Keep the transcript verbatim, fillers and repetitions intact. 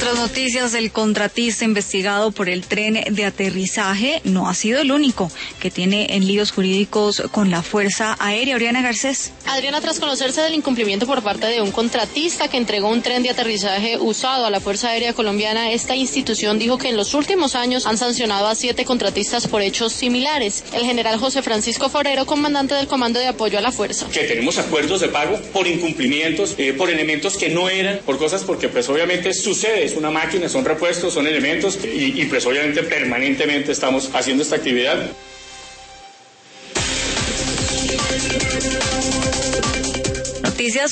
otras noticias, el contratista investigado por el tren de aterrizaje no ha sido el único que tiene en líos jurídicos con la Fuerza Aérea. Oriana Garcés. Adriana, tras conocerse del incumplimiento por parte de un contratista que entregó un tren de aterrizaje usado a la Fuerza Aérea Colombiana, esta institución dijo que en los últimos años han sancionado a siete contratistas por hechos similares. El general José Francisco Forero, comandante del Comando de Apoyo a la Fuerza. Que tenemos acuerdos de pago por incumplimientos, eh, por elementos que no eran, por cosas porque pues obviamente sucede, es una máquina, son repuestos, son elementos y, y pues obviamente permanentemente estamos haciendo esta actividad. Noticias